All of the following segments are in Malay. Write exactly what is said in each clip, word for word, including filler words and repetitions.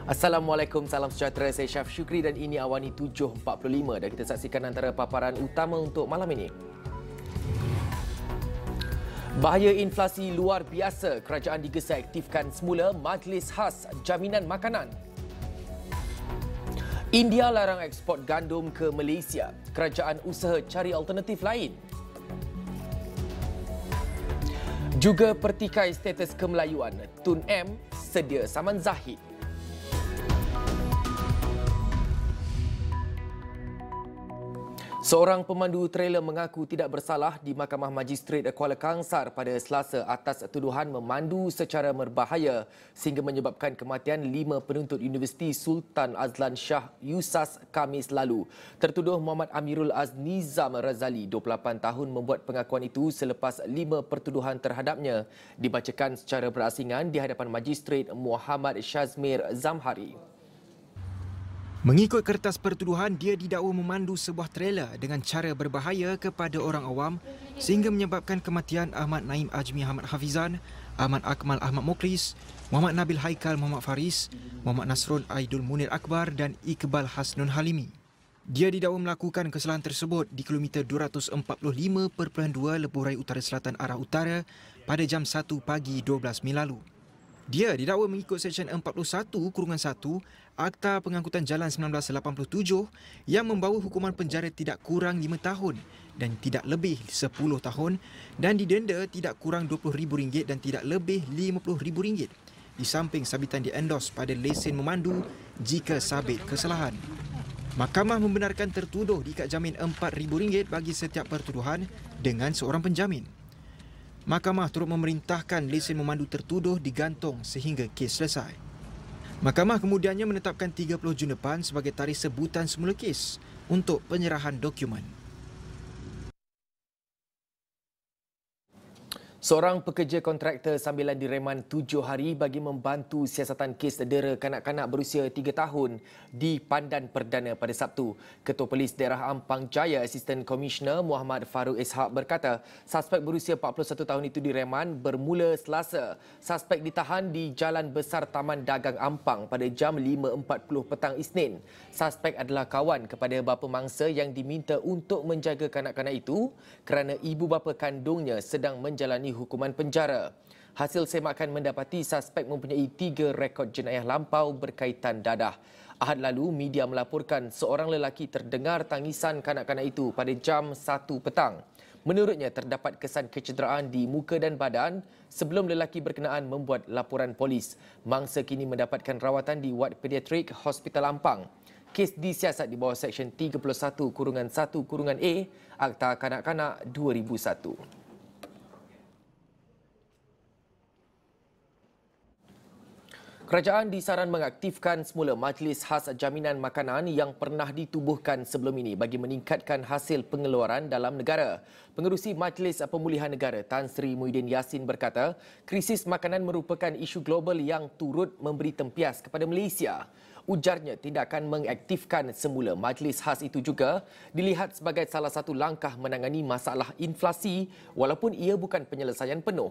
Assalamualaikum, salam sejahtera. Saya Syaf Syukri dan ini Awani tujuh empat puluh lima dan kita saksikan antara paparan utama untuk malam ini. Bahaya inflasi luar biasa, kerajaan digesa aktifkan semula Majlis Khas Jaminan Makanan. India larang ekspor gandum ke Malaysia, kerajaan usaha cari alternatif lain. Juga pertikai status kemelayuan, Tun M sedia saman Zahid. Seorang pemandu trailer mengaku tidak bersalah di Mahkamah Magistrate Kuala Kangsar pada Selasa atas tuduhan memandu secara berbahaya sehingga menyebabkan kematian lima penuntut Universiti Sultan Azlan Shah Yusas Khamis lalu. Tertuduh Muhammad Amirul Aznizam Razali, dua puluh lapan tahun, membuat pengakuan itu selepas lima pertuduhan terhadapnya dibacakan secara berasingan di hadapan Magistrate Muhammad Shazmir Zamhari. Mengikut kertas pertuduhan, dia didakwa memandu sebuah trailer dengan cara berbahaya kepada orang awam sehingga menyebabkan kematian Ahmad Naim Ajmi Ahmad Hafizan, Ahmad Akmal Ahmad Mokris, Muhammad Nabil Haikal Muhammad Faris, Muhammad Nasrul Aidul Munir Akbar dan Iqbal Hasnun Halimi. Dia didakwa melakukan kesalahan tersebut di kilometer dua ratus empat puluh lima perpuluhan dua Lebuh Raya Utara Selatan arah utara pada jam satu pagi dua belas Mei lalu. Dia didakwa mengikut Seksyen empat puluh satu kurungan satu Akta Pengangkutan Jalan seribu sembilan ratus lapan puluh tujuh yang membawa hukuman penjara tidak kurang lima tahun dan tidak lebih sepuluh tahun dan didenda tidak kurang dua puluh ribu ringgit dan tidak lebih lima puluh ribu ringgit di samping sabitan diendos pada lesen memandu jika sabit kesalahan. Mahkamah membenarkan tertuduh diikat jamin empat ribu ringgit bagi setiap pertuduhan dengan seorang penjamin. Mahkamah turut memerintahkan lesen memandu tertuduh digantung sehingga kes selesai. Mahkamah kemudiannya menetapkan tiga puluh Jun depan sebagai tarikh sebutan semula kes untuk penyerahan dokumen. Seorang pekerja kontraktor sambilan direman tujuh hari bagi membantu siasatan kes dera kanak-kanak berusia tiga tahun di Pandan Perdana pada Sabtu. Ketua Polis Daerah Ampang Jaya, Asisten Komisioner Muhammad Farouk Ishak berkata, suspek berusia empat puluh satu tahun itu direman bermula Selasa. Suspek ditahan di Jalan Besar Taman Dagang Ampang pada jam lima empat puluh petang Isnin. Suspek adalah kawan kepada bapa mangsa yang diminta untuk menjaga kanak-kanak itu kerana ibu bapa kandungnya sedang menjalani hukuman penjara. Hasil semakan mendapati suspek mempunyai tiga rekod jenayah lampau berkaitan dadah. Ahad lalu, media melaporkan seorang lelaki terdengar tangisan kanak-kanak itu pada jam satu petang. Menurutnya, terdapat kesan kecederaan di muka dan badan sebelum lelaki berkenaan membuat laporan polis. Mangsa kini mendapatkan rawatan di Wad Pediatrik Hospital Ampang. Kes disiasat di bawah Seksyen tiga puluh satu kurungan satu kurungan A Akta Kanak-kanak dua ribu satu. Kerajaan disaran mengaktifkan semula Majlis Khas Jaminan Makanan yang pernah ditubuhkan sebelum ini bagi meningkatkan hasil pengeluaran dalam negara. Pengerusi Majlis Pemulihan Negara Tan Sri Muhyiddin Yassin berkata, krisis makanan merupakan isu global yang turut memberi tempias kepada Malaysia. Ujarnya, tindakan mengaktifkan semula Majlis Khas itu juga dilihat sebagai salah satu langkah menangani masalah inflasi walaupun ia bukan penyelesaian penuh.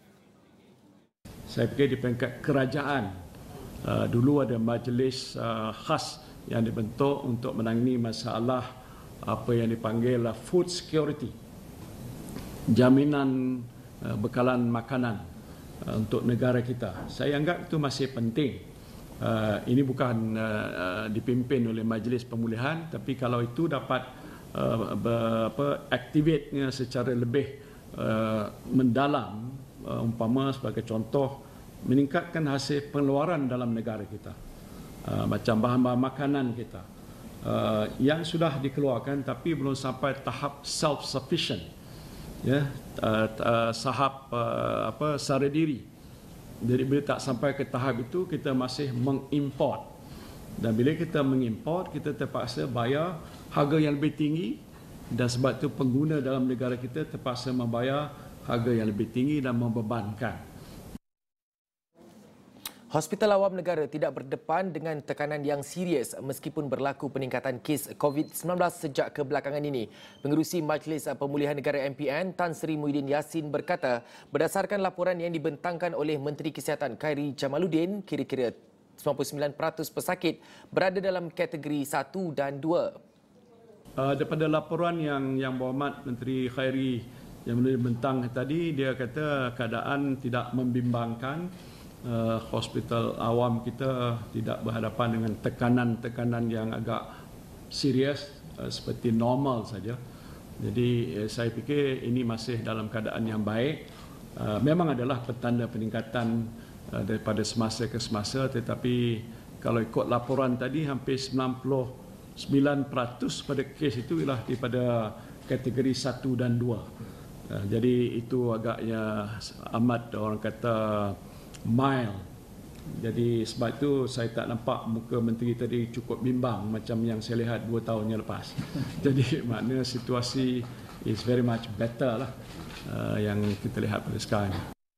Saya fikir di peringkat kerajaan, uh, dulu ada majlis uh, khas yang dibentuk untuk menangani masalah apa yang dipanggil uh, food security, jaminan uh, bekalan makanan uh, untuk negara kita. Saya anggap itu masih penting. Uh, ini bukan uh, uh, dipimpin oleh majlis pemulihan, tapi kalau itu dapat uh, ber, apa, activate-nya secara lebih uh, mendalam, Uh, umpama sebagai contoh meningkatkan hasil pengeluaran dalam negara kita, uh, macam bahan-bahan makanan kita uh, yang sudah dikeluarkan tapi belum sampai tahap self sufficient, ya, uh, uh, tahap uh, apa sara diri. Jadi bila tak sampai ke tahap itu, kita masih mengimport, dan bila kita mengimport, kita terpaksa bayar harga yang lebih tinggi, dan sebab itu pengguna dalam negara kita terpaksa membayar harga yang lebih tinggi dan membebankan. Hospital Awam Negara tidak berdepan dengan tekanan yang serius meskipun berlaku peningkatan kes COVID sembilan belas sejak kebelakangan ini. Pengerusi Majlis Pemulihan Negara M P N Tan Sri Muhyiddin Yassin berkata, berdasarkan laporan yang dibentangkan oleh Menteri Kesihatan Khairi Jamaluddin, kira-kira sembilan puluh sembilan peratus pesakit berada dalam kategori satu dan dua. Uh, daripada laporan yang yang Berhormat Menteri Khairi yang menulis bentang tadi, dia kata keadaan tidak membimbangkan. Uh, hospital awam kita tidak berhadapan dengan tekanan-tekanan yang agak serius, uh, seperti normal saja. Jadi uh, saya fikir ini masih dalam keadaan yang baik. Uh, memang adalah petanda peningkatan uh, daripada semasa ke semasa, tetapi kalau ikut laporan tadi hampir sembilan puluh sembilan peratus pada kes itu ialah daripada kategori satu dan dua. Uh, jadi itu agaknya amat orang kata mild. Jadi sebab itu saya tak nampak muka menteri tadi cukup bimbang macam yang saya lihat dua tahun yang lepas. Jadi makna situasi is very much better lah uh, yang kita lihat pada sekarang.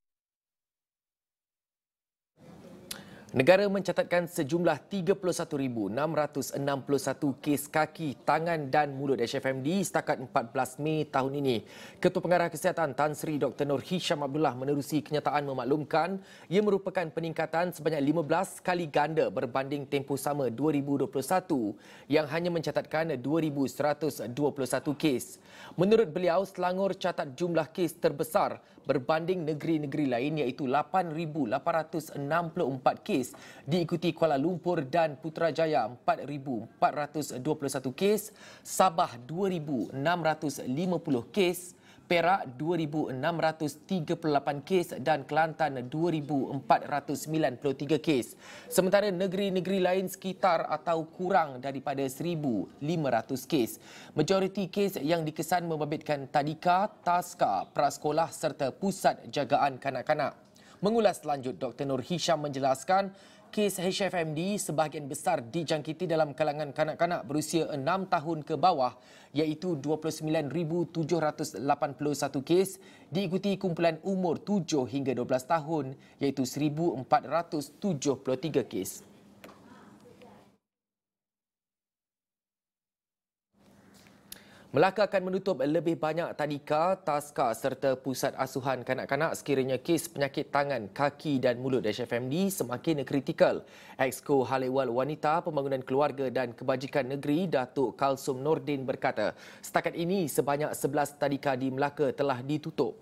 Negara mencatatkan sejumlah tiga puluh satu ribu enam ratus enam puluh satu kes kaki, tangan dan mulut H F M D setakat empat belas Mei tahun ini. Ketua Pengarah Kesihatan Tan Sri Doktor Nur Hisham Abdullah menerusi kenyataan memaklumkan ia merupakan peningkatan sebanyak lima belas kali ganda berbanding tempoh sama dua ribu dua puluh satu yang hanya mencatatkan dua ribu seratus dua puluh satu kes. Menurut beliau, Selangor catat jumlah kes terbesar berbanding negeri-negeri lain iaitu lapan ribu lapan ratus enam puluh empat kes, diikuti Kuala Lumpur dan Putrajaya empat ribu empat ratus dua puluh satu kes, Sabah dua ribu enam ratus lima puluh kes, Perak dua ribu enam ratus tiga puluh lapan kes dan Kelantan dua ribu empat ratus sembilan puluh tiga kes. Sementara negeri-negeri lain sekitar atau kurang daripada seribu lima ratus kes. Majoriti kes yang dikesan membabitkan tadika, taska, prasekolah serta pusat jagaan kanak-kanak. Mengulas lanjut, Doktor Nur Hisham menjelaskan kes H F M D sebahagian besar dijangkiti dalam kalangan kanak-kanak berusia enam tahun ke bawah iaitu dua puluh sembilan ribu tujuh ratus lapan puluh satu kes, diikuti kumpulan umur tujuh hingga dua belas tahun iaitu seribu empat ratus tujuh puluh tiga kes. Melaka akan menutup lebih banyak tadika, taska serta pusat asuhan kanak-kanak sekiranya kes penyakit tangan, kaki dan mulut H F M D semakin kritikal. Exco Hal Ehwal Wanita, Pembangunan Keluarga dan Kebajikan Negeri Datuk Kalsum Nordin berkata, setakat ini sebanyak sebelas tadika di Melaka telah ditutup.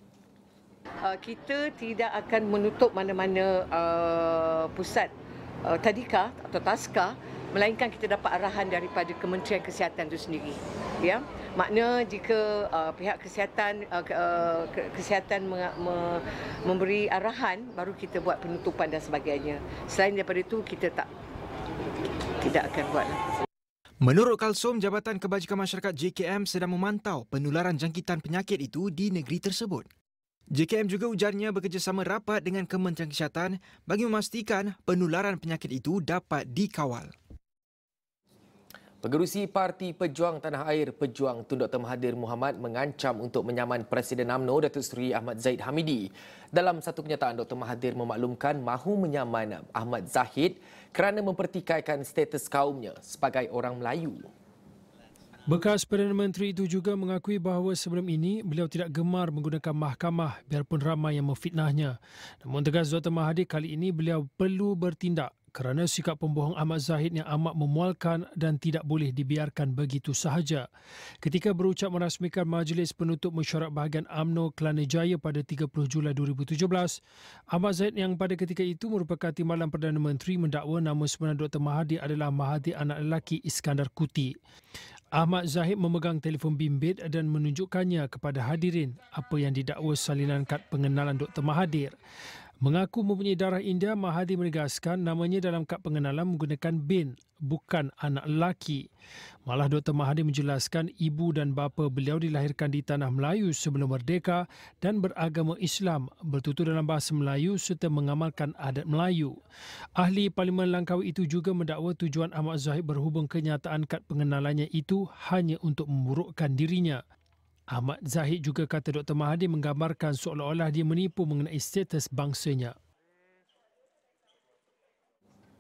Uh, kita tidak akan menutup mana-mana uh, pusat uh, tadika atau taska, melainkan kita dapat arahan daripada Kementerian Kesihatan itu sendiri. Ya, makna jika uh, pihak kesihatan uh, uh, kesihatan me, me, memberi arahan, baru kita buat penutupan dan sebagainya. Selain daripada itu, kita tak tidak akan buat. Menurut Kalsum, Jabatan Kebajikan Masyarakat J K M sedang memantau penularan jangkitan penyakit itu di negeri tersebut. J K M juga ujarnya bekerjasama rapat dengan Kementerian Kesihatan bagi memastikan penularan penyakit itu dapat dikawal. Pengerusi Parti Pejuang Tanah Air Pejuang Tun Doktor Mahathir Mohamad mengancam untuk menyaman Presiden UMNO Datuk Seri Ahmad Zahid Hamidi. Dalam satu kenyataan, Doktor Mahathir memaklumkan mahu menyaman Ahmad Zahid kerana mempertikaikan status kaumnya sebagai orang Melayu. Bekas Perdana Menteri itu juga mengakui bahawa sebelum ini beliau tidak gemar menggunakan mahkamah biarpun ramai yang memfitnahnya. Namun tegas Doktor Mahathir, kali ini beliau perlu bertindak kerana sikap pembohong Ahmad Zahid yang amat memualkan dan tidak boleh dibiarkan begitu sahaja. Ketika berucap merasmikan Majlis Penutup Mesyuarat Bahagian UMNO Kelana Jaya pada tiga puluh Julai dua ribu tujuh belas, Ahmad Zahid yang pada ketika itu merupakan timbalan Perdana Menteri mendakwa nama sebenar Doktor Mahathir adalah Mahathir anak lelaki Iskandar Kuti. Ahmad Zahid memegang telefon bimbit dan menunjukkannya kepada hadirin apa yang didakwa salinan kad pengenalan Doktor Mahathir. Mengaku mempunyai darah India, Mahathir menegaskan namanya dalam kad pengenalan menggunakan bin, bukan anak lelaki. Malah Doktor Mahathir menjelaskan ibu dan bapa beliau dilahirkan di tanah Melayu sebelum merdeka dan beragama Islam, bertutur dalam bahasa Melayu serta mengamalkan adat Melayu. Ahli Parlimen Langkawi itu juga mendakwa tujuan Ahmad Zahid berhubung kenyataan kad pengenalannya itu hanya untuk memburukkan dirinya. Ahmad Zahid juga kata Doktor Mahathir menggambarkan seolah-olah dia menipu mengenai status bangsanya.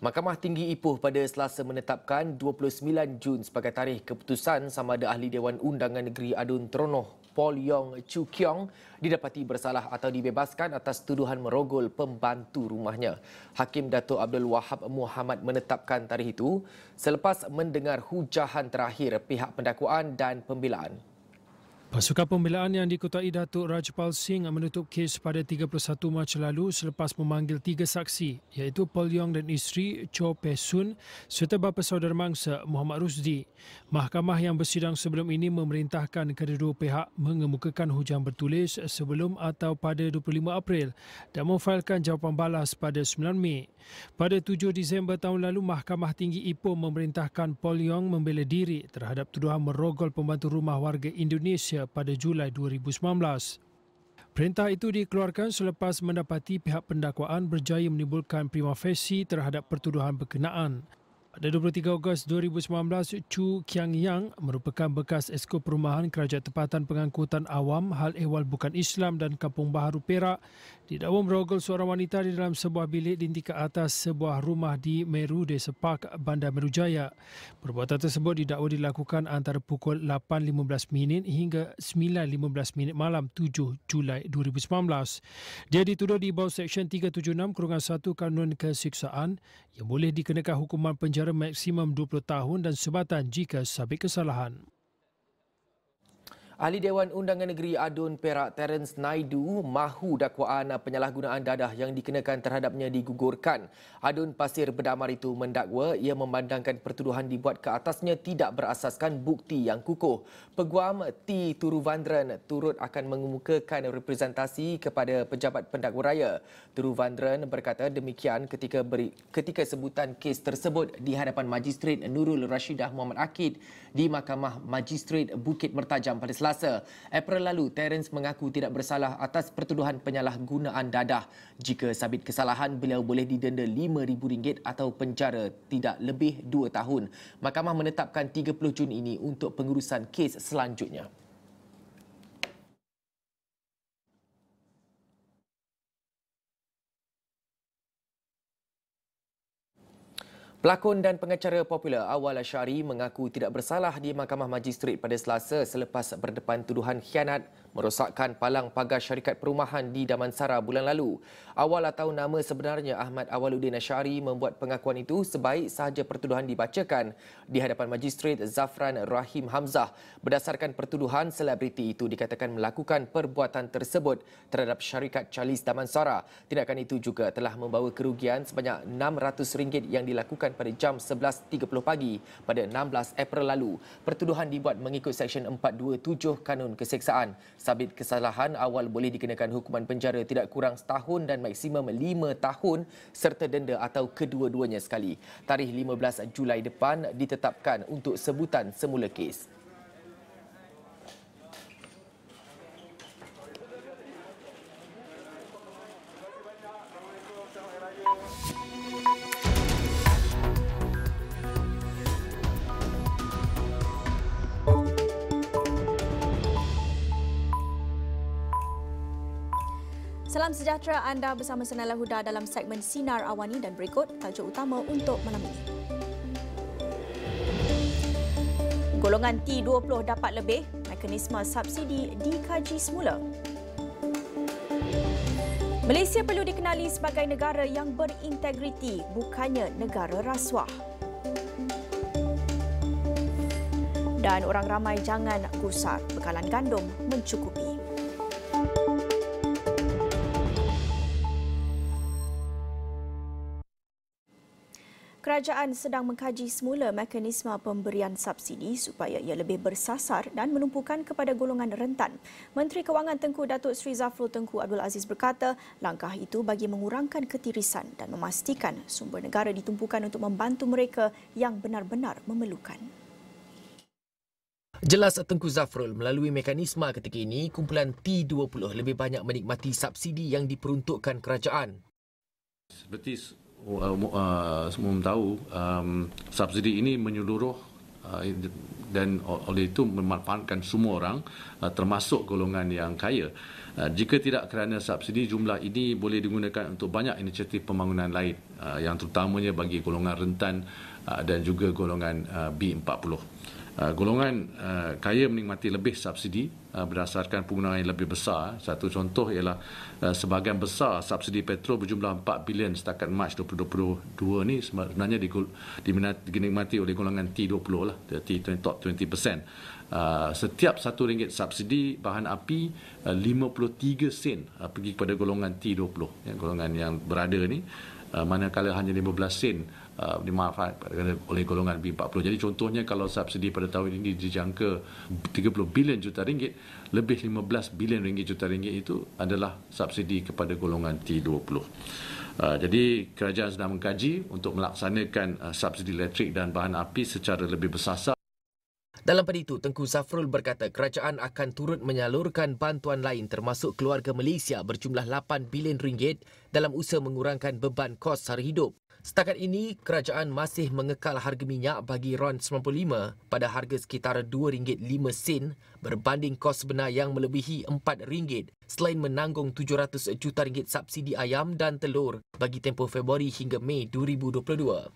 Mahkamah Tinggi Ipoh pada Selasa menetapkan dua puluh sembilan Jun sebagai tarikh keputusan sama ada Ahli Dewan Undangan Negeri Adun Teronoh Paul Yong Chu Kiong didapati bersalah atau dibebaskan atas tuduhan merogol pembantu rumahnya. Hakim Datuk Abdul Wahab Muhammad menetapkan tarikh itu selepas mendengar hujahan terakhir pihak pendakwaan dan pembelaan. Pasukan pembelaan yang diketuai Datuk Rajpal Singh menutup kes pada tiga puluh satu Mac lalu selepas memanggil tiga saksi iaitu Paul Yong dan isteri Cho Peh Sun serta bapa saudara mangsa Muhammad Rusdi. Mahkamah yang bersidang sebelum ini memerintahkan kedua-dua pihak mengemukakan hujahan bertulis sebelum atau pada dua puluh lima April dan memfailkan jawapan balas pada sembilan Mei. Pada tujuh Disember tahun lalu, Mahkamah Tinggi Ipoh memerintahkan Paul Yong membela diri terhadap tuduhan merogol pembantu rumah warga Indonesia pada Julai dua ribu sembilan belas. Perintah itu dikeluarkan selepas mendapati pihak pendakwaan berjaya menimbulkan prima facie terhadap pertuduhan berkenaan. Pada dua puluh tiga Ogos dua ribu sembilan belas, Chu Kiang Yang merupakan bekas Esko Perumahan Kerajaan Tempatan Pengangkutan Awam Hal Ehwal Bukan Islam dan Kampung Baharu Perak didakwa merogol seorang wanita di dalam sebuah bilik di tingkat atas sebuah rumah di Meru, Desa Park, Bandar Meru Jaya. Perbuatan tersebut didakwa dilakukan antara pukul lapan lima belas minit hingga sembilan lima belas minit malam tujuh Julai dua ribu sembilan belas. Dia dituduh di bawah Seksyen tiga tujuh enam satu Kanun Kesiksaan yang boleh dikenakan hukuman penjara maksimum dua puluh tahun dan sebatan jika sabit kesalahan. Ahli Dewan Undangan Negeri Adun Perak Terence Naidu mahu dakwaan penyalahgunaan dadah yang dikenakan terhadapnya digugurkan. Adun Pasir Berdamar itu mendakwa ia memandangkan pertuduhan dibuat ke atasnya tidak berasaskan bukti yang kukuh. Peguam T. Turuvandran turut akan mengemukakan representasi kepada pejabat pendakwa raya. Turuvandran berkata demikian ketika beri, ketika sebutan kes tersebut di hadapan Magistrat Nurul Rashidah Muhammad Akid di Mahkamah Magistrat Bukit Mertajam pada Selasa. April lalu, Terence mengaku tidak bersalah atas pertuduhan penyalahgunaan dadah. Jika sabit kesalahan, beliau boleh didenda lima ribu ringgit atau penjara tidak lebih dua tahun. Mahkamah menetapkan tiga puluh Jun ini untuk pengurusan kes selanjutnya. Pelakon dan pengacara popular Awal Asyari mengaku tidak bersalah di Mahkamah Magistrat pada Selasa selepas berdepan tuduhan khianat merosakkan palang pagar syarikat perumahan di Damansara bulan lalu. Awal atau nama sebenarnya Ahmad Awaluddin Asyari membuat pengakuan itu sebaik sahaja pertuduhan dibacakan di hadapan Magistrat Zafran Rahim Hamzah. Berdasarkan pertuduhan, selebriti itu dikatakan melakukan perbuatan tersebut terhadap syarikat Charles Damansara. Tindakan itu juga telah membawa kerugian sebanyak enam ratus ringgit yang dilakukan pada jam sebelas tiga puluh pagi pada enam belas April lalu. Pertuduhan dibuat mengikut Seksyen empat dua tujuh Kanun Keseksaan. Sabit kesalahan, Awal boleh dikenakan hukuman penjara tidak kurang setahun dan maksimum lima tahun serta denda atau kedua-duanya sekali. Tarikh lima belas Julai depan ditetapkan untuk sebutan semula kes. Salam sejahtera, anda bersama Senala Huda dalam segmen Sinar Awani dan berikut tajuk utama untuk malam ini. Golongan T dua puluh dapat lebih, mekanisme subsidi dikaji semula. Malaysia perlu dikenali sebagai negara yang berintegriti, bukannya negara rasuah. Dan orang ramai jangan gusar, bekalan gandum mencukupi. Kerajaan sedang mengkaji semula mekanisme pemberian subsidi supaya ia lebih bersasar dan menumpukan kepada golongan rentan. Menteri Kewangan Tengku Datuk Seri Zafrul Tengku Abdul Aziz berkata, langkah itu bagi mengurangkan ketirisan dan memastikan sumber negara ditumpukan untuk membantu mereka yang benar-benar memerlukan. Jelas Tengku Zafrul, melalui mekanisme ketika ini, kumpulan T dua puluh lebih banyak menikmati subsidi yang diperuntukkan kerajaan. Seperti Uh, uh, semua tahu um, subsidi ini menyeluruh uh, dan oleh itu memanfaatkan semua orang termasuk golongan yang kaya. Jika tidak kerana subsidi, jumlah ini boleh digunakan untuk banyak inisiatif pembangunan lain yang terutamanya bagi golongan rentan dan juga golongan B empat puluh. Uh, golongan uh, kaya menikmati lebih subsidi uh, berdasarkan penggunaan yang lebih besar. Satu contoh ialah uh, sebahagian besar subsidi petrol berjumlah empat bilion setakat Mac dua ribu dua puluh dua ni sebenarnya dinikmati oleh golongan T dua puluh lah, T top dua puluh peratus. Uh, setiap satu ringgit subsidi bahan api, uh, lima puluh tiga sen uh, pergi kepada golongan T dua puluh, ya, golongan yang berada ni, uh, manakala hanya lima belas sen Uh, dimanfaatkan oleh golongan B empat puluh. Jadi contohnya kalau subsidi pada tahun ini dijangka tiga puluh bilion juta ringgit, lebih lima belas bilion ringgit juta ringgit itu adalah subsidi kepada golongan T dua puluh. Uh, jadi kerajaan sedang mengkaji untuk melaksanakan uh, subsidi elektrik dan bahan api secara lebih bersasar. Dalam pada itu, Tengku Zafrul berkata kerajaan akan turut menyalurkan bantuan lain termasuk keluarga Malaysia berjumlah lapan bilion ringgit dalam usaha mengurangkan beban kos sara hidup. Setakat ini, kerajaan masih mengekal harga minyak bagi RON sembilan puluh lima pada harga sekitar dua ringgit lima sen berbanding kos sebenar yang melebihi empat ringgit selain menanggung tujuh ratus juta ringgit subsidi ayam dan telur bagi tempoh Februari hingga Mei dua ribu dua puluh dua.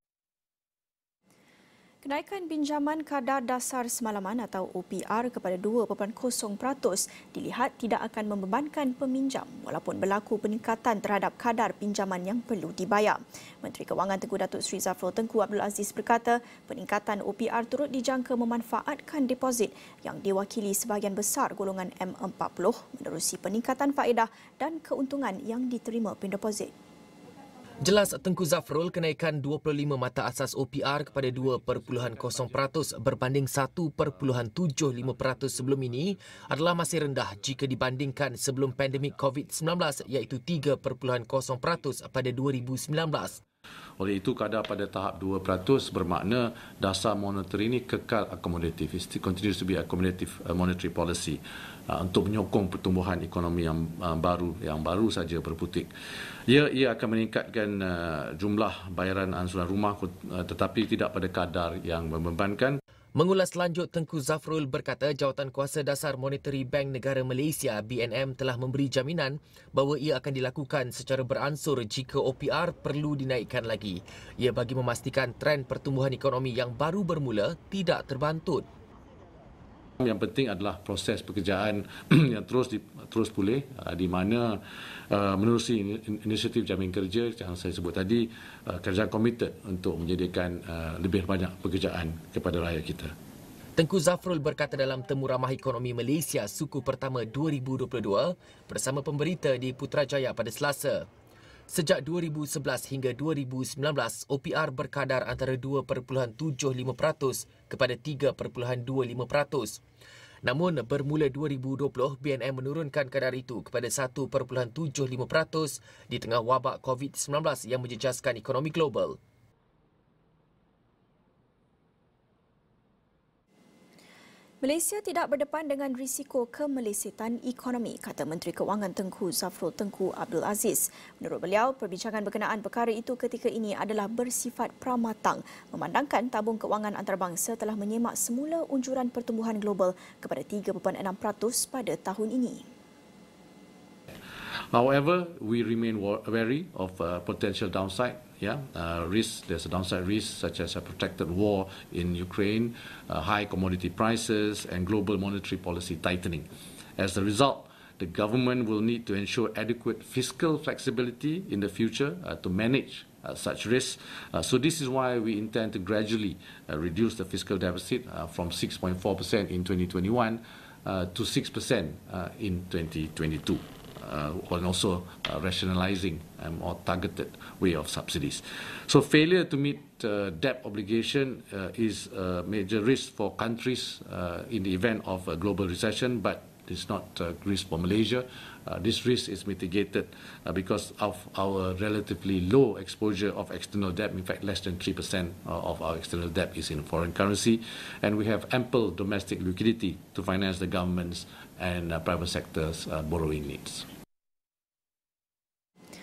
Kenaikan pinjaman kadar dasar semalaman atau O P R kepada dua perpuluhan kosong peratus dilihat tidak akan membebankan peminjam walaupun berlaku peningkatan terhadap kadar pinjaman yang perlu dibayar. Menteri Kewangan Tengku Datuk Seri Zafrul Tengku Abdul Aziz berkata peningkatan O P R turut dijangka memanfaatkan deposit yang diwakili sebahagian besar golongan M empat puluh menerusi peningkatan faedah dan keuntungan yang diterima pendeposit. Jelas Tengku Zafrul, kenaikan dua puluh lima mata asas O P R kepada dua perpuluhan kosong peratus berbanding satu perpuluhan tujuh lima peratus sebelum ini adalah masih rendah jika dibandingkan sebelum pandemik COVID sembilan belas iaitu tiga perpuluhan kosong peratus pada dua ribu sembilan belas. Oleh itu, kadar pada tahap dua peratus bermakna dasar monetary ini kekal akomodatif. It continues to be accommodative monetary policy uh, untuk menyokong pertumbuhan ekonomi yang uh, baru yang baru saja berputik. Ia ia akan meningkatkan uh, jumlah bayaran angsuran rumah uh, tetapi tidak pada kadar yang membebankan. Mengulas lanjut, Tengku Zafrul berkata Jawatan Kuasa Dasar Monetary Bank Negara Malaysia B N M telah memberi jaminan bahawa ia akan dilakukan secara beransur jika O P R perlu dinaikkan lagi. Ia bagi memastikan trend pertumbuhan ekonomi yang baru bermula tidak terbantut. Yang penting adalah proses pekerjaan yang terus di, terus pulih di mana uh, menerusi inisiatif jamin kerja yang saya sebut tadi, uh, kerajaan komited untuk menyediakan uh, lebih banyak pekerjaan kepada rakyat kita. Tengku Zafrul berkata dalam Temu Ramah Ekonomi Malaysia Suku Pertama dua ribu dua puluh dua bersama pemberita di Putrajaya pada Selasa. Sejak dua ribu sebelas hingga dua ribu sembilan belas, O P R berkadar antara dua perpuluhan tujuh lima peratus kepada tiga perpuluhan dua lima peratus. Namun, bermula dua ribu dua puluh, B N M menurunkan kadar itu kepada satu perpuluhan tujuh lima peratus di tengah wabak COVID sembilan belas yang menjejaskan ekonomi global. Malaysia tidak berdepan dengan risiko kemelesetan ekonomi, kata Menteri Kewangan Tengku Zafrul Tengku Abdul Aziz. Menurut beliau, perbincangan berkenaan perkara itu ketika ini adalah bersifat pramatang, memandangkan tabung kewangan antarabangsa telah menyemak semula unjuran pertumbuhan global kepada tiga perpuluhan enam peratus pada tahun ini. However, we remain wary of uh, potential downside. Yeah, uh, risk. There's a downside risk such as a protracted war in Ukraine, uh, high commodity prices, and global monetary policy tightening. As a result, the government will need to ensure adequate fiscal flexibility in the future uh, to manage uh, such risks. Uh, so this is why we intend to gradually uh, reduce the fiscal deficit uh, from six point four percent in twenty twenty-one uh, to six percent uh, in twenty twenty-two. Uh, and also uh, rationalizing um, or targeted way of subsidies. So failure to meet uh, debt obligation uh, is a major risk for countries uh, in the event of a global recession, but it's not a risk for Malaysia. Uh, this risk is mitigated uh, because of our relatively low exposure of external debt. In fact, less than three percent of our external debt is in foreign currency, and we have ample domestic liquidity to finance the government's and uh, private sector's uh, borrowing needs.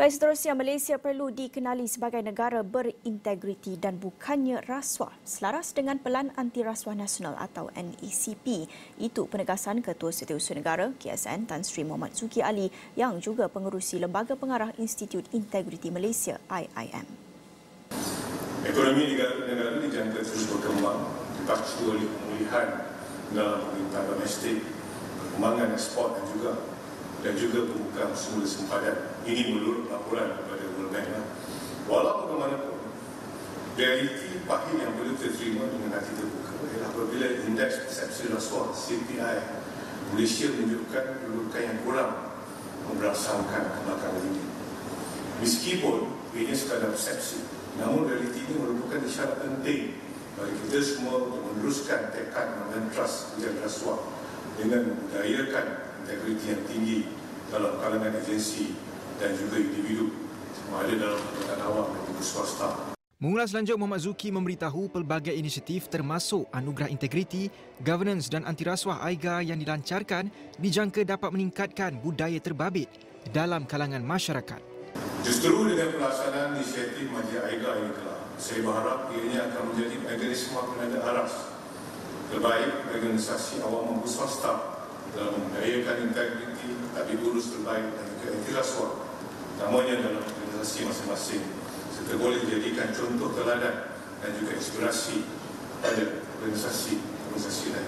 Baik, seterusnya, Malaysia perlu dikenali sebagai negara berintegriti dan bukannya rasuah, selaras dengan Pelan Anti Rasuah Nasional atau N A C P. Itu penegasan Ketua Setiausaha Negara K S N Tan Sri Muhammad Zuki Ali yang juga pengerusi Lembaga Pengarah Institut Integriti Malaysia I I M. Ekonomi negara-negara dijangka terus berkembang, dipacu oleh pemulihan dalam permintaan domestik, perkembangan ekspor dan juga dan juga pembukaan sumber sempadan. Ini menurut laporan daripada World Bank. Walau bagaimanapun, realiti pahit yang perlu diterima dengan hati terbuka ialah apabila indeks persepsi rasuah C P I Malaysia menunjukkan kedudukan yang kurang memberangsangkan kebelakangan ini. Meskipun ini sekadar persepsi, namun realiti ini merupakan isyarat penting bagi kita semua untuk meneruskan tekad membentras menjaga rasuah dengan membudayakan integriti yang tinggi dalam kalangan agensi dan juga individu sama ada dalam perkhidmatan awam dan juga swasta. Mengulas lanjut, Muhammad Zuki memberitahu pelbagai inisiatif termasuk Anugerah Integriti, Governance dan Anti Rasuah I G A yang dilancarkan dijangka dapat meningkatkan budaya terbabit dalam kalangan masyarakat. Justru dengan pelaksanaan inisiatif Majlis I G A ini kelak, saya berharap ianya akan menjadi mekanisme penanda aras terbaik organisasi awam maupun swasta dalam membudayakan integriti, tapi urus terbaik dan juga anti rasuah, utamanya dalam organisasi masing-masing, serta boleh dijadikan contoh teladan dan juga inspirasi pada organisasi-organisasi lain.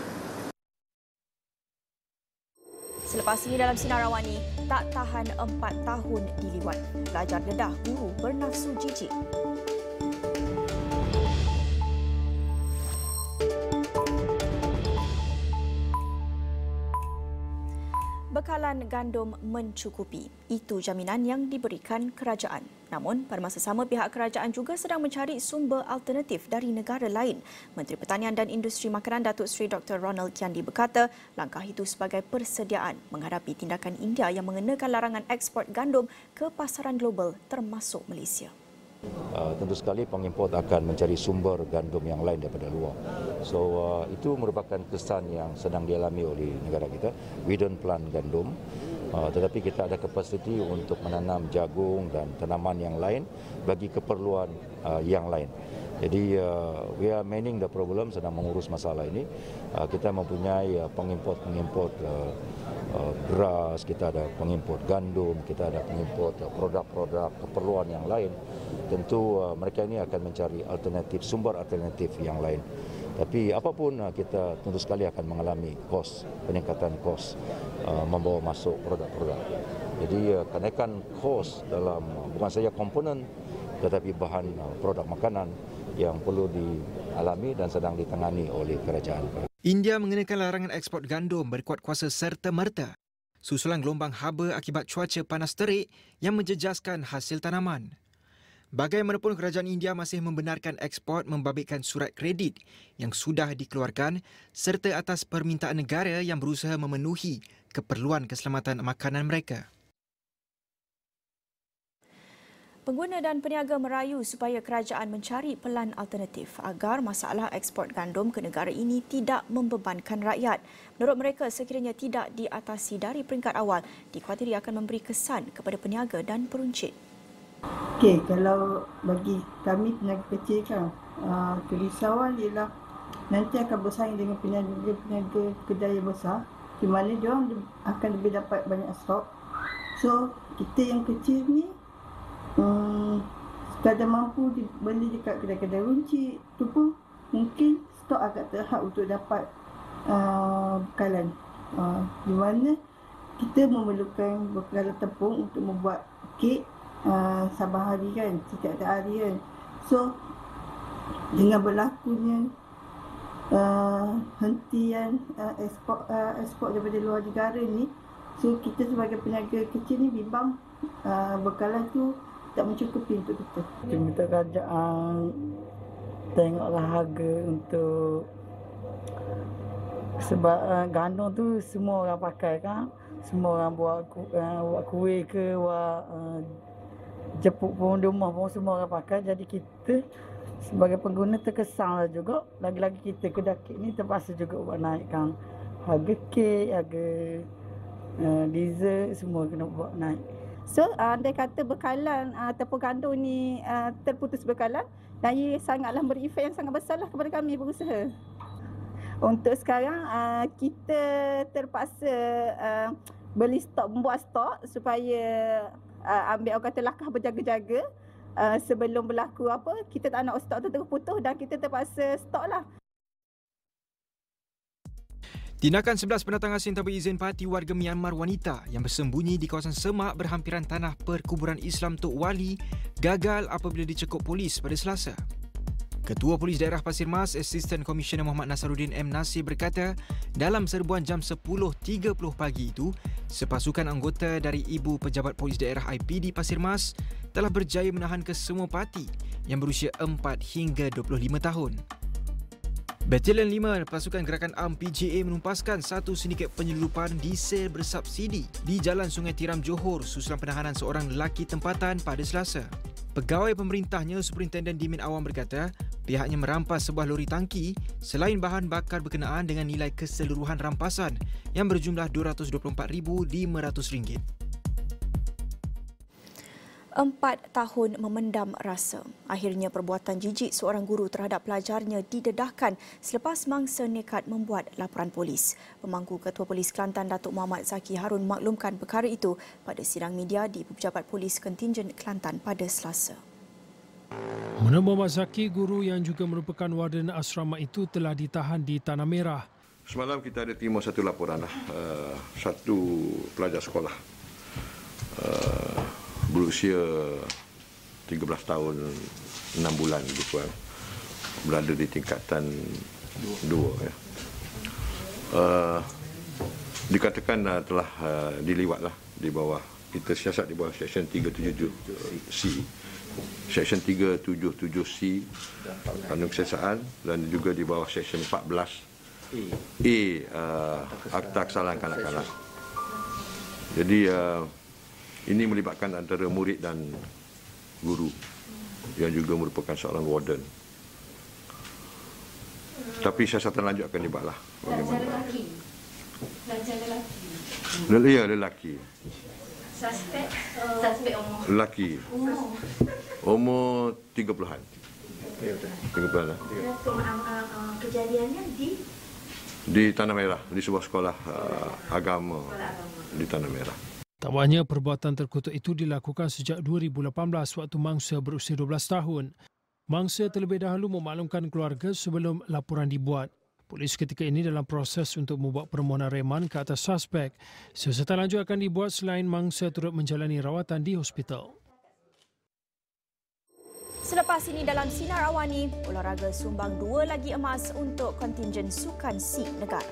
Selepas ini dalam Sinar Awani, tak tahan empat tahun diliwat. Pelajar dedah guru bernafsu jijik. Bekalan gandum mencukupi. Itu jaminan yang diberikan kerajaan. Namun, pada masa sama pihak kerajaan juga sedang mencari sumber alternatif dari negara lain. Menteri Pertanian dan Industri Makanan Datuk Seri Doktor Ronald Kiandi berkata, langkah itu sebagai persediaan menghadapi tindakan India yang mengenakan larangan ekspor gandum ke pasaran global termasuk Malaysia. Uh, tentu sekali pengimport akan mencari sumber gandum yang lain daripada luar. So uh, itu merupakan kesan yang sedang dialami oleh negara kita. We don't plant gandum, uh, tetapi kita ada kapasiti untuk menanam jagung dan tanaman yang lain bagi keperluan uh, yang lain. Jadi uh, we are managing the problem, sedang mengurus masalah ini. Uh, kita mempunyai uh, pengimport-pengimport uh, uh, beras, kita ada pengimport gandum, kita ada pengimport uh, produk-produk keperluan yang lain. Tentu uh, mereka ini akan mencari alternatif, sumber alternatif yang lain. Tapi apapun uh, kita tentu sekali akan mengalami kos, peningkatan kos uh, membawa masuk produk-produk. Jadi uh, kenaikan kos dalam uh, bukan saja komponen tetapi bahan uh, produk makanan yang perlu dialami dan sedang ditangani oleh kerajaan. India mengenakan larangan ekspor gandum berkuat kuasa serta-merta susulan gelombang haba akibat cuaca panas terik yang menjejaskan hasil tanaman. Bagaimanapun, kerajaan India masih membenarkan ekspor membabitkan surat kredit yang sudah dikeluarkan serta atas permintaan negara yang berusaha memenuhi keperluan keselamatan makanan mereka. Pengguna dan peniaga merayu supaya kerajaan mencari pelan alternatif agar masalah ekspor gandum ke negara ini tidak membebankan rakyat. Menurut mereka, sekiranya tidak diatasi dari peringkat awal, dikhawatiri akan memberi kesan kepada peniaga dan peruncit. Okey, kalau bagi kami peniaga kecil kan, uh, kerisauan ialah nanti akan bersaing dengan peniaga-peniaga kedai yang besar, di mana dia orang akan lebih dapat banyak stok. So, kita yang kecil ni Hmm, sekadar mampu beli dekat kedai-kedai runcit tu pun mungkin stok agak terhad untuk dapat uh, bekalan, uh, di mana kita memerlukan bekalan tepung untuk membuat kek uh, sabar hari kan, setiap hari kan. So dengan berlakunya uh, hentian uh, ekspor uh, ekspor daripada luar negara ni, so kita sebagai peniaga kecil ni bimbang uh, bekalan tu tak mencukupi untuk kita. Kita minta kerajaan tengoklah harga untuk, sebab uh, gandum tu semua orang pakai kan, semua orang buat uh, buat kuih ke, buat uh, jepuk pun rumah pun semua orang pakai. Jadi kita sebagai pengguna terkesan juga, lagi-lagi kita kedai kek ni terpaksa juga buat naikkan harga kek, harga uh, dessert semua kena buat naik. So uh, andai kata bekalan uh, tepung gandum ni uh, terputus bekalan, dan ia sangatlah berefek yang sangat besarlah kepada kami berusaha. Untuk sekarang uh, kita terpaksa uh, beli stok, membuat stok supaya uh, ambil orang kata langkah berjaga-jaga uh, sebelum berlaku apa, kita tak nak stok tu terputus dan kita terpaksa stok lah. Tindakan sebelas pendatang asing tanpa izin parti warga Myanmar wanita yang bersembunyi di kawasan semak berhampiran tanah perkuburan Islam Tok Wali gagal apabila dicekuk polis pada Selasa. Ketua Polis Daerah Pasir Mas, Assistant Commissioner Muhammad Nasaruddin M. Nasir berkata, dalam serbuan jam sepuluh tiga puluh pagi itu, sepasukan anggota dari Ibu Pejabat Polis Daerah I P D Pasir Mas telah berjaya menahan kesemua parti yang berusia empat hingga dua puluh lima tahun. Batalion lima Pasukan Gerakan A M P J A menumpaskan satu sindiket penyelundupan diesel bersubsidi di Jalan Sungai Tiram, Johor susulan penahanan seorang lelaki tempatan pada Selasa. Pegawai pemerintahnya, Superintenden Dimin Awam berkata, pihaknya merampas sebuah lori tangki selain bahan bakar berkenaan dengan nilai keseluruhan rampasan yang berjumlah dua ratus dua puluh empat ribu lima ratus ringgit. Empat tahun memendam rasa. Akhirnya perbuatan jijik seorang guru terhadap pelajarnya didedahkan selepas mangsa nekat membuat laporan polis. Pemangku Ketua Polis Kelantan Datuk Muhammad Zaki Harun maklumkan perkara itu pada sidang media di Pejabat Polis Kontingen Kelantan pada Selasa. Menurut Muhammad Zaki, guru yang juga merupakan warden asrama itu telah ditahan di Tanah Merah. Semalam kita ada terima satu laporan lah, uh, satu pelajar sekolah. Uh, berusia tiga belas tahun enam bulan lebih kurang, berada di tingkatan dua. Ya. Uh, dikatakan uh, telah uh, diliwatlah di bawah, kita siasat di bawah Seksyen tiga tujuh tujuh C, Seksyen tiga tujuh tujuh C Kanun Kesiasaan, dan juga di bawah Seksyen empat belas A uh, Akta Kesalahan Kanak-kanak. Jadi uh, ini melibatkan antara murid dan guru yang juga merupakan seorang warden. Tapi siasatan lanjut akan dibuatlah. Pelajar lelaki. Pelajar lelaki. Ya, lelaki. Suspek. Suspek umur. Lelaki. Umur. Umur tiga puluhan. tiga puluhan. Kejadiannya di di Tanah Merah, di sebuah sekolah uh, agama di Tanah Merah. Takwanya perbuatan terkutuk itu dilakukan sejak dua ribu lapan belas waktu mangsa berusia dua belas tahun. Mangsa terlebih dahulu memaklumkan keluarga sebelum laporan dibuat. Polis ketika ini dalam proses untuk membuat permohonan reman ke atas suspek. Siasatan lanjut akan dibuat selain mangsa turut menjalani rawatan di hospital. Selepas ini dalam Sinar Awani, olahraga sumbang dua lagi emas untuk kontingen sukan C negara.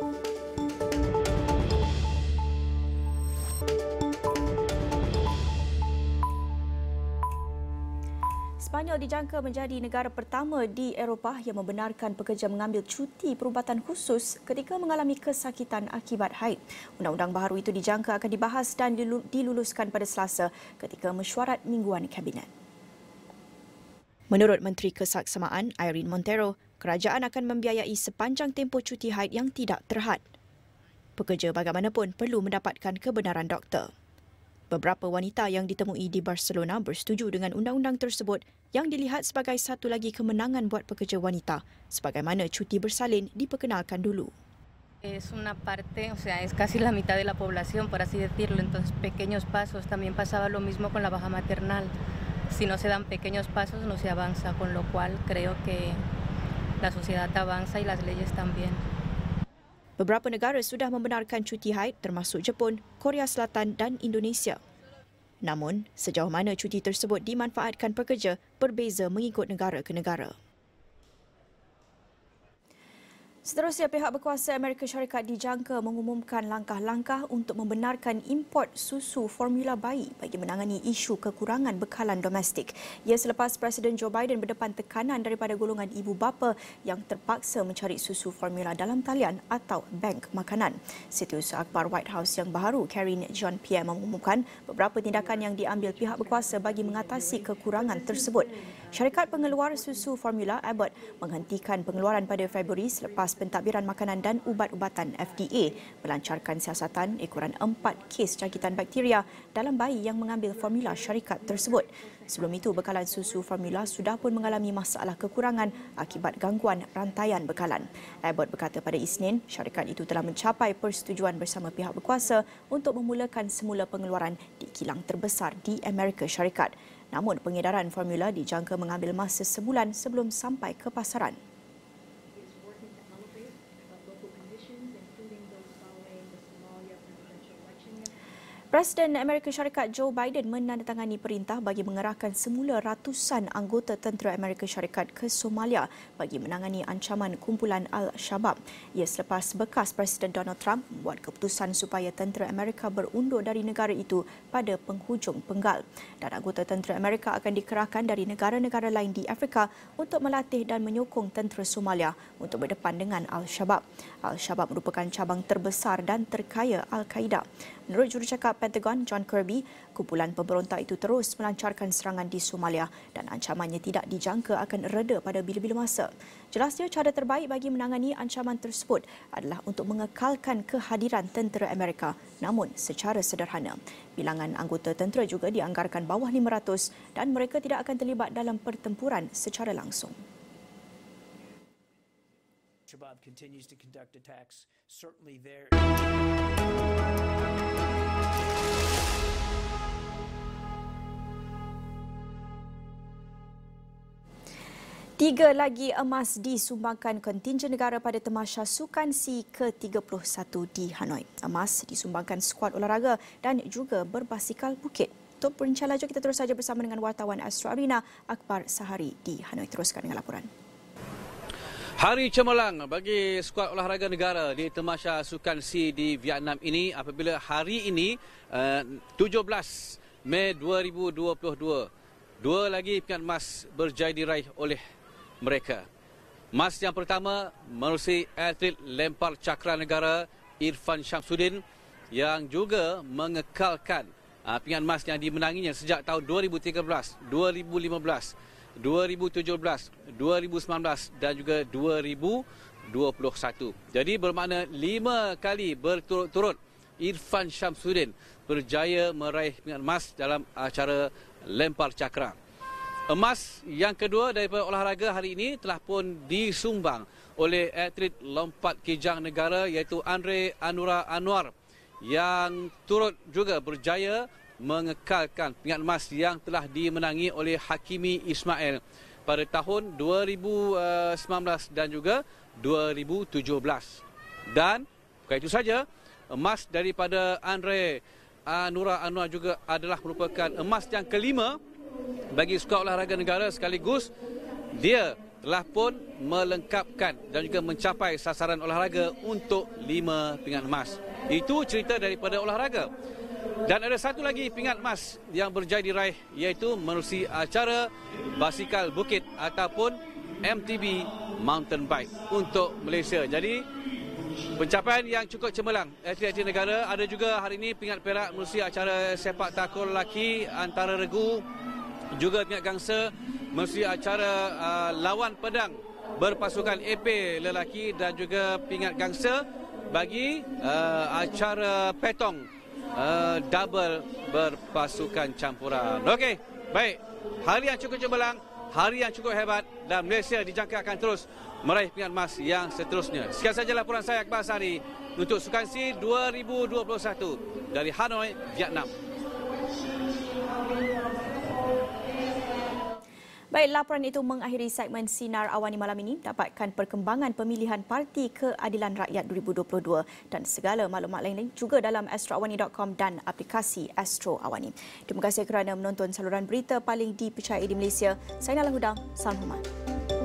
Sepanyol dijangka menjadi negara pertama di Eropah yang membenarkan pekerja mengambil cuti perubatan khusus ketika mengalami kesakitan akibat haid. Undang-undang baharu itu dijangka akan dibahas dan diluluskan pada Selasa ketika mesyuarat mingguan Kabinet. Menurut Menteri Kesaksamaan Irene Montero, kerajaan akan membiayai sepanjang tempoh cuti haid yang tidak terhad. Pekerja bagaimanapun perlu mendapatkan kebenaran doktor. Beberapa wanita yang ditemui di Barcelona bersetuju dengan undang-undang tersebut yang dilihat sebagai satu lagi kemenangan buat pekerja wanita sebagaimana cuti bersalin diperkenalkan dulu. Es una parte, o sea, es casi la mitad de la población, por así decirlo, entonces pequeños pasos. También pasaba lo mismo con la baja maternal. Si no se dan pequeños pasos no se avanza, con lo cual creo que la sociedad avanza y las leyes también. Beberapa negara sudah membenarkan cuti haid termasuk Jepun, Korea Selatan dan Indonesia. Namun, sejauh mana cuti tersebut dimanfaatkan pekerja berbeza mengikut negara ke negara. Seterusnya, pihak berkuasa Amerika Syarikat dijangka mengumumkan langkah-langkah untuk membenarkan import susu formula bayi bagi menangani isu kekurangan bekalan domestik. Ia selepas Presiden Joe Biden berdepan tekanan daripada golongan ibu bapa yang terpaksa mencari susu formula dalam talian atau bank makanan. Situs akhbar White House yang baharu, Karine Jean-Pierre, mengumumkan beberapa tindakan yang diambil pihak berkuasa bagi mengatasi kekurangan tersebut. Syarikat pengeluar susu formula Abbott menghentikan pengeluaran pada Februari selepas pentadbiran makanan dan ubat-ubatan F D A melancarkan siasatan ekoran empat kes jangkitan bakteria dalam bayi yang mengambil formula syarikat tersebut. Sebelum itu, bekalan susu formula sudah pun mengalami masalah kekurangan akibat gangguan rantaian bekalan. Abbott berkata pada Isnin, syarikat itu telah mencapai persetujuan bersama pihak berkuasa untuk memulakan semula pengeluaran di kilang terbesar di Amerika Syarikat. Namun, pengedaran formula dijangka mengambil masa sebulan sebelum sampai ke pasaran. Presiden Amerika Syarikat Joe Biden menandatangani perintah bagi mengerahkan semula ratusan anggota tentera Amerika Syarikat ke Somalia bagi menangani ancaman kumpulan Al-Shabaab. Ia selepas bekas Presiden Donald Trump membuat keputusan supaya tentera Amerika berundur dari negara itu pada penghujung penggal. Dan anggota tentera Amerika akan dikerahkan dari negara-negara lain di Afrika untuk melatih dan menyokong tentera Somalia untuk berdepan dengan Al-Shabaab. Al-Shabaab merupakan cabang terbesar dan terkaya Al-Qaeda. Menurut jurucakap Pentagon John Kirby, kumpulan pemberontak itu terus melancarkan serangan di Somalia dan ancamannya tidak dijangka akan reda pada bila-bila masa. Jelasnya cara terbaik bagi menangani ancaman tersebut adalah untuk mengekalkan kehadiran tentera Amerika, namun secara sederhana. Bilangan anggota tentera juga dianggarkan bawah lima ratus dan mereka tidak akan terlibat dalam pertempuran secara langsung. Al-Shabaab continues to conduct attacks. Certainly there. Tiga lagi emas disumbangkan kontingen negara pada Tamasya Sukan SEA ke tiga puluh satu di Hanoi. Emas disumbangkan skuad olahraga dan juga berbasikal bukit. Untuk perencana laju, kita terus saja bersama dengan wartawan Astro Arena Akbar Sahari di Hanoi. Teruskan dengan laporan. Hari cemerlang bagi skuad olahraga negara di Tamasya Sukan SEA di Vietnam ini apabila hari ini tujuh belas Mei dua ribu dua puluh dua dua lagi pingat emas berjaya diraih oleh mereka. Emas yang pertama menerusi atlet lempar cakra negara Irfan Syamsuddin yang juga mengekalkan pingat emas yang dimenanginya sejak tahun dua ribu tiga belas, dua ribu lima belas, dua ribu tujuh belas, dua ribu sembilan belas dan juga dua ribu dua puluh satu. Jadi bermakna lima kali berturut-turut Irfan Syamsuddin berjaya meraih pingat emas dalam acara lempar cakra. Emas yang kedua daripada olahraga hari ini telah pun disumbang oleh atlet lompat kijang negara iaitu Andre Anura Anwar yang turut juga berjaya mengekalkan pingat emas yang telah dimenangi oleh Hakimi Ismail pada tahun dua ribu sembilan belas dan juga dua ribu tujuh belas. Dan bukan itu saja, emas daripada Andre Anura Anwar juga adalah merupakan emas yang kelima bagi skuad olahraga negara sekaligus dia telah pun melengkapkan dan juga mencapai sasaran olahraga untuk lima pingat emas. Itu cerita daripada olahraga. Dan ada satu lagi pingat emas yang berjaya diraih iaitu menerusi acara basikal bukit ataupun M T B Mountain Bike untuk Malaysia. Jadi pencapaian yang cukup cemerlang atlet-atlet negara. Ada juga hari ini pingat perak menerusi acara sepak takraw lelaki antara regu, juga pingat gangsa menerusi acara uh, lawan pedang berpasukan A P lelaki dan juga pingat gangsa bagi uh, acara petong uh, double berpasukan campuran. Okey, baik. Hari yang cukup cemerlang, hari yang cukup hebat dan Malaysia dijangka akan terus meraih pingat emas yang seterusnya. Sekian sahaja laporan saya Akbar Sari untuk Sukan SEA dua ribu dua puluh satu dari Hanoi, Vietnam. Baik, laporan itu mengakhiri segmen Sinar Awani malam ini. Dapatkan perkembangan pemilihan Parti Keadilan Rakyat dua ribu dua puluh dua dan segala maklumat lain juga dalam astro awani dot com dan aplikasi Astro Awani. Terima kasih kerana menonton saluran berita paling dipercayai di Malaysia. Saya Nala Hudang. Salam hormat.